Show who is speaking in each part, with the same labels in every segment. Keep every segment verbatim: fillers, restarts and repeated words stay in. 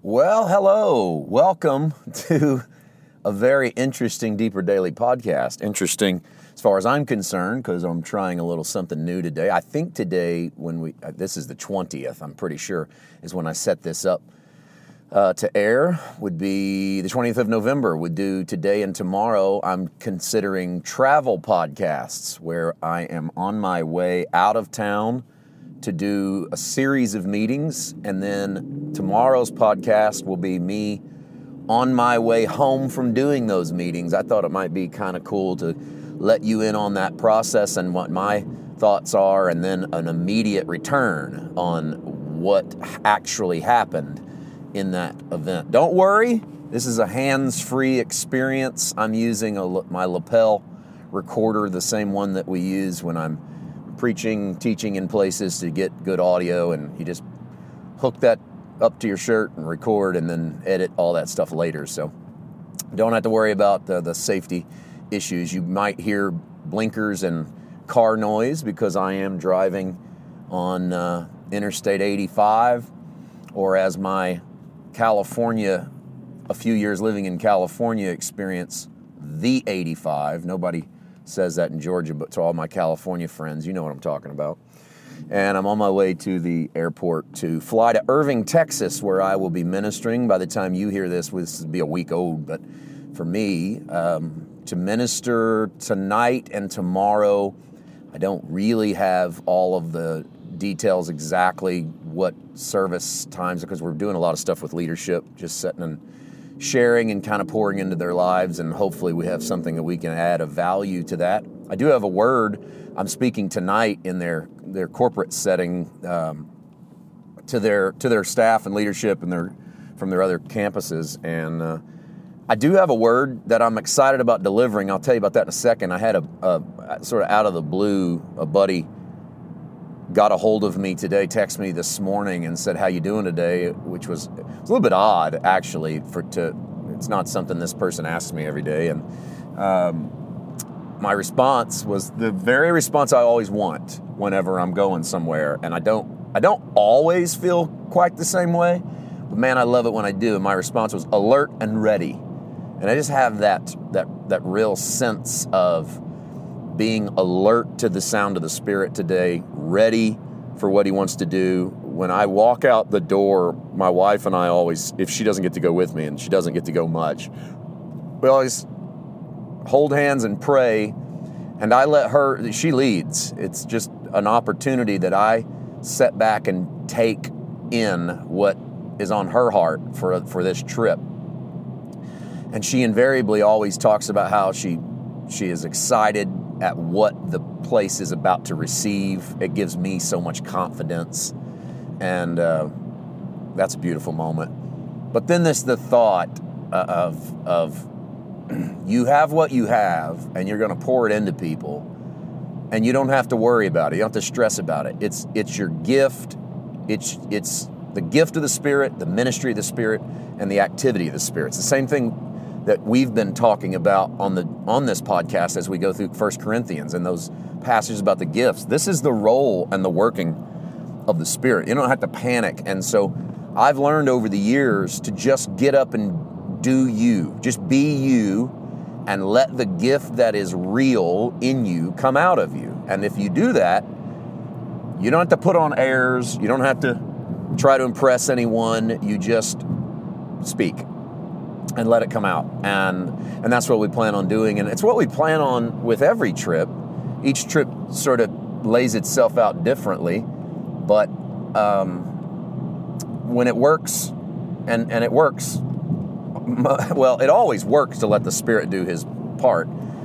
Speaker 1: Well, hello. Welcome to a very interesting Deeper Daily podcast. Interesting as far as I'm concerned because I'm trying a little something new today. I think today when we, this is the twentieth, I'm pretty sure, is when I set this up uh, to air, would be the twentieth of November, would do today and tomorrow. I'm considering travel podcasts where I am on my way out of town to do a series of meetings, and then tomorrow's podcast will be me on my way home from doing those meetings. I thought it might be kind of cool to let you in on that process and what my thoughts are, and then an immediate return on what actually happened in that event. Don't worry, this is a hands-free experience. I'm using a, my lapel recorder, the same one that we use when I'm preaching, teaching in places to get good audio, and you just hook that up to your shirt and record and then edit all that stuff later. So don't have to worry about the, the safety issues. You might hear blinkers and car noise because I am driving on uh, Interstate eighty-five, or as my California, a few years living in California experience, the eighty-five. Nobody says that in Georgia, but to all my California friends, you know what I'm talking about. And I'm on my way to the airport to fly to Irving, Texas, where I will be ministering. By the time you hear this, this will be a week old, but for me, um, to minister tonight and tomorrow, I don't really have all of the details exactly what service times, because we're doing a lot of stuff with leadership, just setting and sharing and kind of pouring into their lives, and hopefully we have something that we can add of value to that. I do have a word. I'm speaking tonight in their their corporate setting um, to their to their staff and leadership and their from their other campuses, and uh, I do have a word that I'm excited about delivering. I'll tell you about that in a second. I had a, a sort of out of the blue, a buddy got a hold of me today, texted me this morning and said, "How you doing today?" Which was, it was a little bit odd, actually, for to it's not something this person asks me every day. And um, my response was the very response I always want whenever I'm going somewhere. And I don't I don't always feel quite the same way, but man, I love it when I do. And my response was alert and ready. And I just have that that that real sense of being alert to the sound of the Spirit today, ready for what He wants to do. When I walk out the door, my wife and I always, if she doesn't get to go with me, and she doesn't get to go much, we always hold hands and pray, and I let her, she leads. It's just an opportunity that I sit back and take in what is on her heart for, for this trip. And she invariably always talks about how she she is excited at what the place is about to receive. It gives me so much confidence, and uh, that's a beautiful moment. But then there's the thought of of you have what you have, and you're going to pour it into people, and you don't have to worry about it. You don't have to stress about it. It's it's your gift. It's it's the gift of the Spirit, the ministry of the Spirit, and the activity of the Spirit. It's the same thing that we've been talking about on the on this podcast as we go through First Corinthians and those passages about the gifts. This is the role and the working of the Spirit. You don't have to panic. And so I've learned over the years to just get up and do you. Just be you, and let the gift that is real in you come out of you. And if you do that, you don't have to put on airs. You don't have to try to impress anyone. You just speak and let it come out. And and that's what we plan on doing. And it's what we plan on with every trip. Each trip sort of lays itself out differently. But um, when it works, and, and it works, well, it always works to let the Spirit do His part.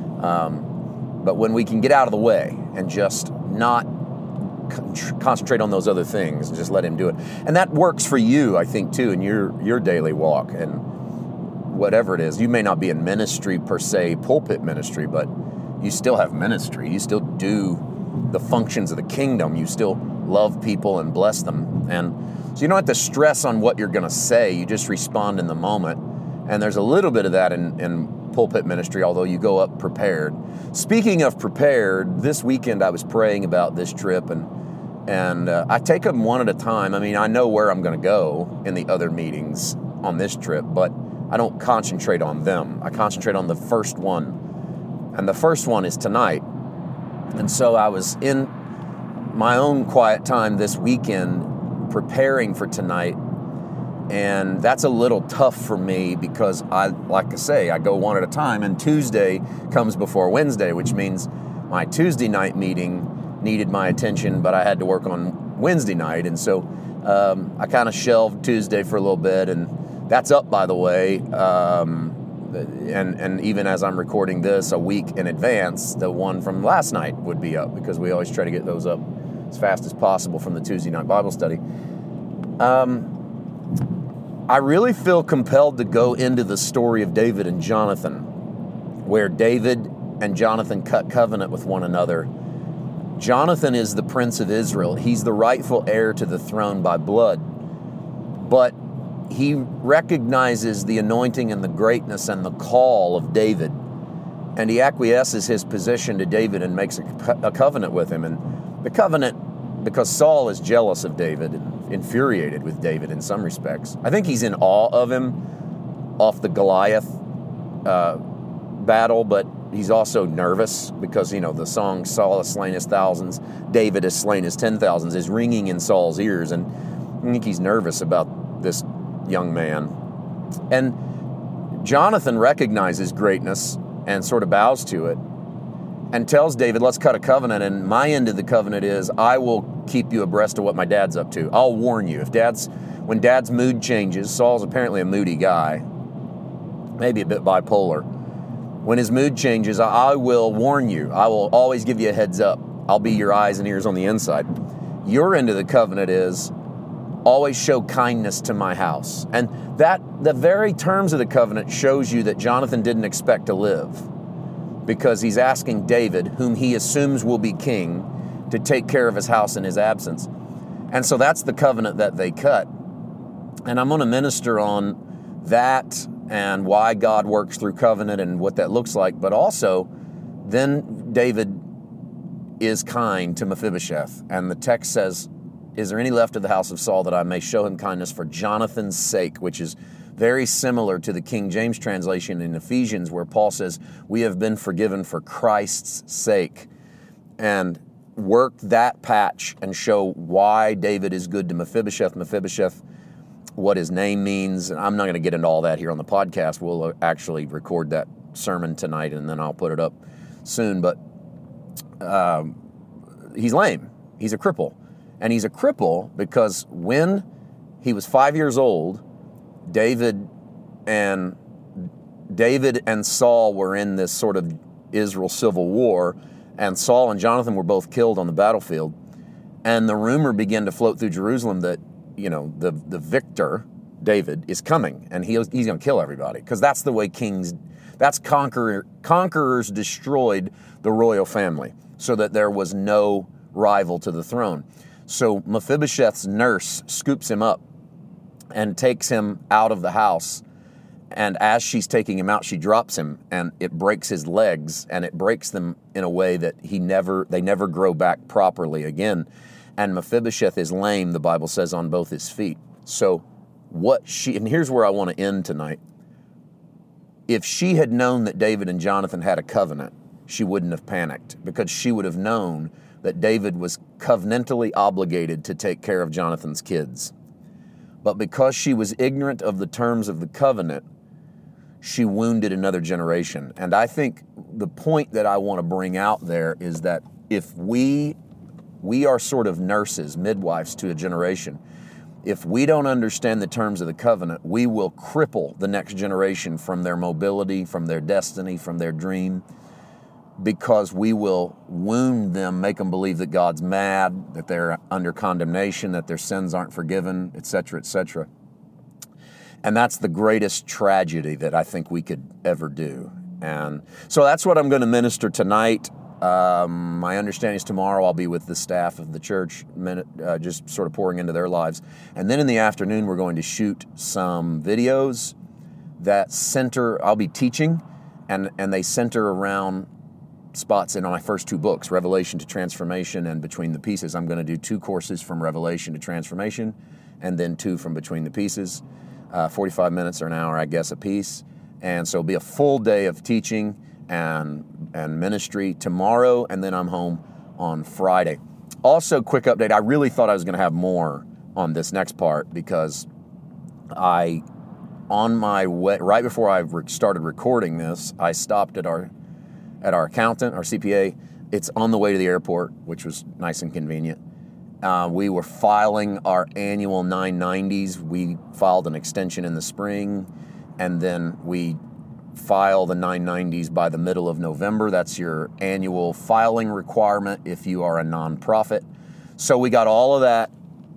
Speaker 1: Um, but when we can get out of the way and just not con- concentrate on those other things and just let Him do it. And that works for you, I think, too, in your, your daily walk. And whatever it is, you may not be in ministry per se, pulpit ministry, but you still have ministry. You still do the functions of the kingdom. You still love people and bless them. And so you don't have to stress on what you're going to say. You just respond in the moment. And there's a little bit of that in, in pulpit ministry, although you go up prepared. Speaking of prepared, this weekend I was praying about this trip, and And uh, I take them one at a time. I mean, I know where I'm going to go in the other meetings on this trip, but I don't concentrate on them. I concentrate on the first one. And the first one is tonight. And so I was in my own quiet time this weekend preparing for tonight. And that's a little tough for me because I, like I say, I go one at a time, and Tuesday comes before Wednesday, which means my Tuesday night meeting needed my attention, but I had to work on Wednesday night. And so um, I kind of shelved Tuesday for a little bit, and that's up, by the way. Um, and, and even as I'm recording this a week in advance, the one from last night would be up, because we always try to get those up as fast as possible from the Tuesday night Bible study. Um, I really feel compelled to go into the story of David and Jonathan, where David and Jonathan cut covenant with one another. Jonathan is the prince of Israel. He's the rightful heir to the throne by blood. But he recognizes the anointing and the greatness and the call of David. And he acquiesces his position to David and makes a, a covenant with him. And the covenant, because Saul is jealous of David and infuriated with David in some respects. I think he's in awe of him off the Goliath uh, battle, but he's also nervous because, you know, the song Saul has slain his thousands, David has slain his ten thousands is ringing in Saul's ears. And I think he's nervous about this young man. And Jonathan recognizes greatness and sort of bows to it and tells David, let's cut a covenant. And my end of the covenant is I will keep you abreast of what my dad's up to. I'll warn you. If dad's, when dad's mood changes, Saul's apparently a moody guy, maybe a bit bipolar. When his mood changes, I will warn you. I will always give you a heads up. I'll be your eyes and ears on the inside. Your end of the covenant is always show kindness to my house. And that, the very terms of the covenant shows you that Jonathan didn't expect to live, because he's asking David, whom he assumes will be king, to take care of his house in his absence. And so that's the covenant that they cut. And I'm going to minister on that and why God works through covenant and what that looks like. But also, then David is kind to Mephibosheth. And the text says, is there any left of the house of Saul that I may show him kindness for Jonathan's sake, which is very similar to the King James translation in Ephesians, where Paul says, we have been forgiven for Christ's sake. And work that patch and show why David is good to Mephibosheth. Mephibosheth, what his name means. And I'm not going to get into all that here on the podcast. We'll actually record that sermon tonight, and then I'll put it up soon. But um, he's lame. He's a cripple. And he's a cripple because when he was five years old, David and David and Saul were in this sort of Israel civil war, and Saul and Jonathan were both killed on the battlefield. And the rumor began to float through Jerusalem that, you know, the, the victor, David, is coming, and he, he's going to kill everybody, because that's the way kings, that's conqueror, conquerors destroyed the royal family so that there was no rival to the throne. So Mephibosheth's nurse scoops him up and takes him out of the house. And as she's taking him out, she drops him, and it breaks his legs, and it breaks them in a way that he never, they never grow back properly again. And Mephibosheth is lame, the Bible says, on both his feet. So what she, and here's where I want to end tonight. If she had known that David and Jonathan had a covenant, she wouldn't have panicked, because she would have known that David was covenantally obligated to take care of Jonathan's kids. But because she was ignorant of the terms of the covenant, she wounded another generation. And I think the point that I want to bring out there is that if we, we are sort of nurses, midwives to a generation, if we don't understand the terms of the covenant, we will cripple the next generation from their mobility, from their destiny, from their dream, because we will wound them, make them believe that God's mad, that they're under condemnation, that their sins aren't forgiven, et cetera, et cetera. And that's the greatest tragedy that I think we could ever do. And so that's what I'm going to minister tonight. Um, my understanding is tomorrow I'll be with the staff of the church, uh, just sort of pouring into their lives. And then in the afternoon, we're going to shoot some videos that center, I'll be teaching, and, and they center around spots in my first two books, Revelation to Transformation and Between the Pieces. I'm going to do two courses from Revelation to Transformation and then two from Between the Pieces, uh, forty-five minutes or an hour, I guess, a piece. And so it'll be a full day of teaching and, and ministry tomorrow, and then I'm home on Friday. Also, quick update, I really thought I was going to have more on this next part because I, on my way, right before I re- started recording this, I stopped at our at our accountant, our C P A. It's on the way to the airport, which was nice and convenient. Uh, we were filing our annual nine nineties. We filed an extension in the spring, and then we file the nine nineties by the middle of November. That's your annual filing requirement if you are a nonprofit. So we got all of that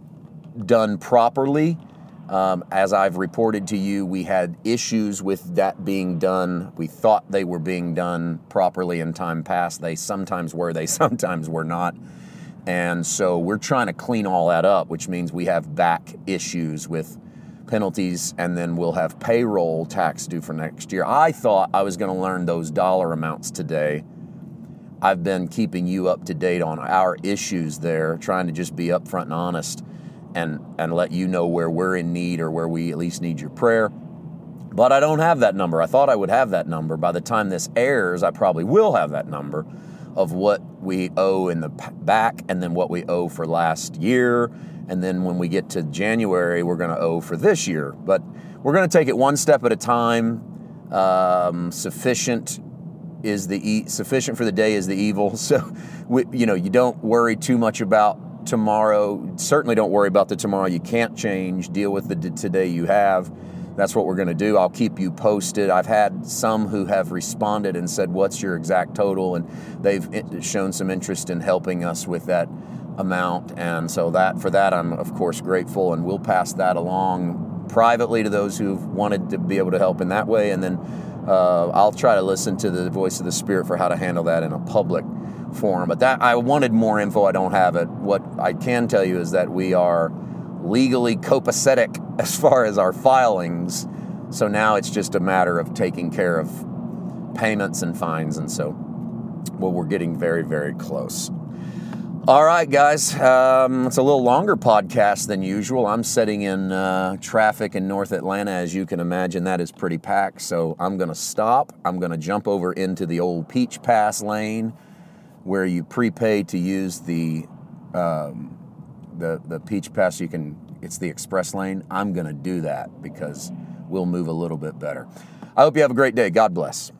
Speaker 1: done properly. Um, as I've reported to you, we had issues with that being done. We thought they were being done properly in time past. They sometimes were, they sometimes were not. And so we're trying to clean all that up, which means we have back issues with penalties, and then we'll have payroll tax due for next year. I thought I was going to learn those dollar amounts today. I've been keeping you up to date on our issues there, trying to just be upfront and honest and, and let you know where we're in need or where we at least need your prayer. But I don't have that number. I thought I would have that number. By the time this airs, I probably will have that number of what we owe in the back and then what we owe for last year. And then when we get to January, we're going to owe for this year. But we're going to take it one step at a time. Um, sufficient is the e- sufficient for the day is the evil. So, we, you know, you don't worry too much about tomorrow. Certainly don't worry about the tomorrow you can't change. Deal with the d- today you have. That's what we're going to do. I'll keep you posted. I've had some who have responded and said, what's your exact total? And they've shown some interest in helping us with that amount. And so that for that, I'm, of course, grateful. And we'll pass that along privately to those who've wanted to be able to help in that way. And then uh, I'll try to listen to the voice of the Spirit for how to handle that in a public forum. But that I wanted more info. I don't have it. What I can tell you is that we are legally copacetic as far as our filings. So now it's just a matter of taking care of payments and fines. And so, well, we're getting very, very close. All right, guys. Um, it's a little longer podcast than usual. I'm sitting in uh, traffic in North Atlanta. As you can imagine, that is pretty packed. So I'm going to stop. I'm going to jump over into the old Peach Pass lane where you prepay to use the um, the the Peach Pass. You can, it's the express lane. I'm going to do that because we'll move a little bit better. I hope you have a great day. God bless.